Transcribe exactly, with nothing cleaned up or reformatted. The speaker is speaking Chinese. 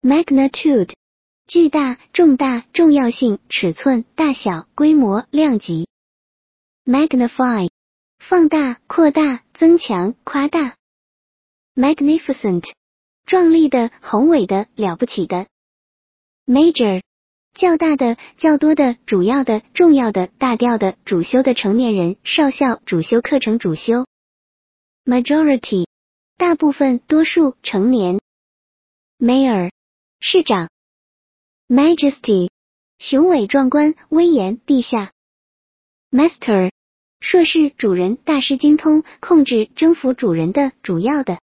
Magnitude 巨大、重大、重要性、尺寸、大小、规模、量级。Magnify 放大、扩大、增强、夸大。Magnificent 壮丽的、宏伟的、了不起的。Major 较大的、较多的、主要的、重要的、大调的、主修的成年人、少校、主修课程主修。Majority 大部分、多数、成年。Mayor 市长。Majesty 雄伟壮观、威严、陛下。Master 硕士、主人、大师精通、控制、征服主人的、主要的。